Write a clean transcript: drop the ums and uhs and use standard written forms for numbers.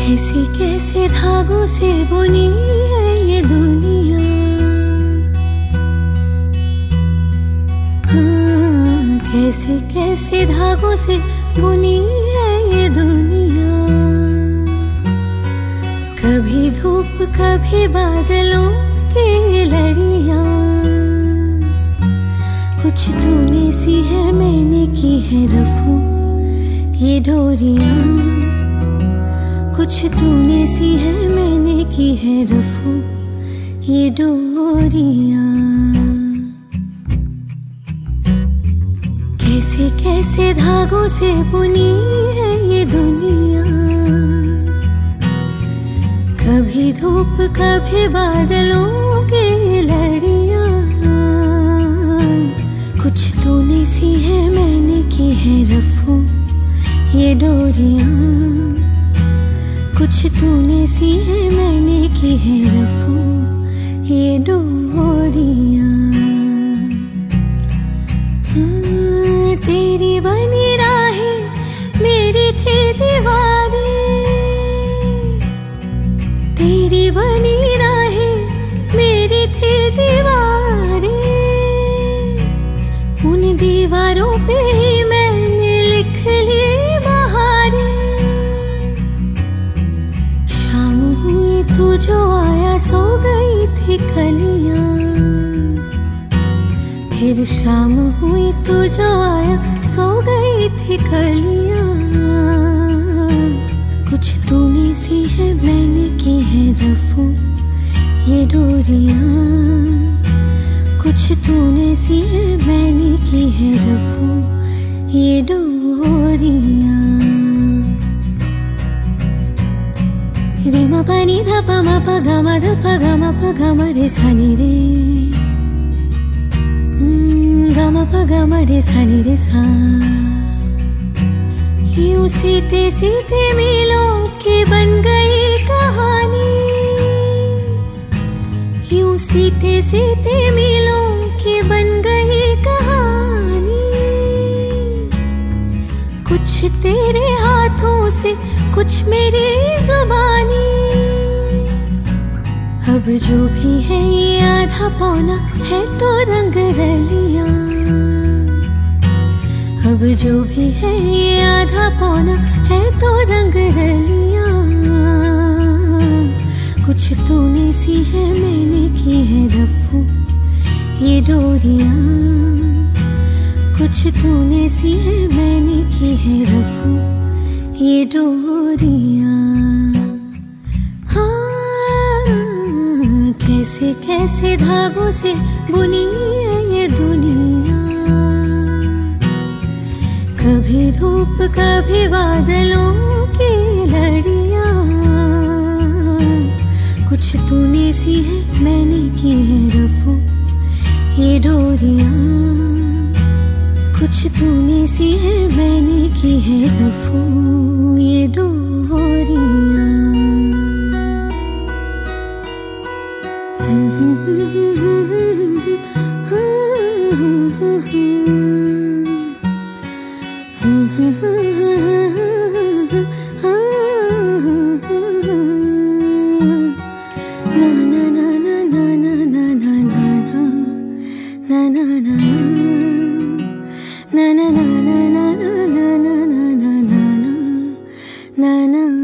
कैसे कैसे धागों से बुनी है ये दुनिया। हाँ, कैसे कैसे धागों से बुनी है ये दुनिया। कभी धूप कभी बादलों की लड़ियाँ। कुछ तूने सी है मैंने की है रफू ये डोरियाँ। कुछ तूने सी है मैंने की है रफू ये डोरियाँ। कैसे कैसे धागों से बुनी है ये दुनिया। कभी धूप कभी बादलों की लड़ियाँ। कुछ तूने सी है मैंने की है रफू ये डोरियाँ। कुछ तूने सी है मैंने की है रफू ये डोरियाँ। हाँ, तेरी बनी राहें मेरी थी दीवारें। तेरी बनी राहें मेरी थी दीवारें। उन दीवारों पे ही मैंने लिख ली बहारें। शाम हुई तू जो आया सो गई थी कलियां। फिर शाम हुई तू जो आया सो गई थी कलियां। कुछ तूने सी है मैंने की है रफू ये डोरियां। कुछ तूने सी है मैंने की है रफू ये डोरियां। रे म पानी ध प म प ग म ध प ग म प ग म रे सा नि रे। ग म प ग म रे सा नि रे सा। यूं सीते सीते मीलों की बन गई कहानी। यूं सीते सीते मीलों की बन गई कहानी। कुछ तेरे हाथों से कुछ मेरी जुबानी। अब जो भी है ये आधा पौना है तो रंग रलियां। अब जो भी है ये आधा पौना है तो रंग रलियां। कुछ तूने सी है मैंने की है रफू ये डोरियां। कुछ तूने सी है मैंने की है रफू ये डोरियां। हाँ, कैसे कैसे धागों से बुनी है ये दुनिया। कभी धूप कभी बादलों की लड़ियाँ। कुछ तूने सी है मैंने की है रफू ये डोरियाँ। कुछ तूने सी है मैंने की है रफू ये डोरियाँ। Na na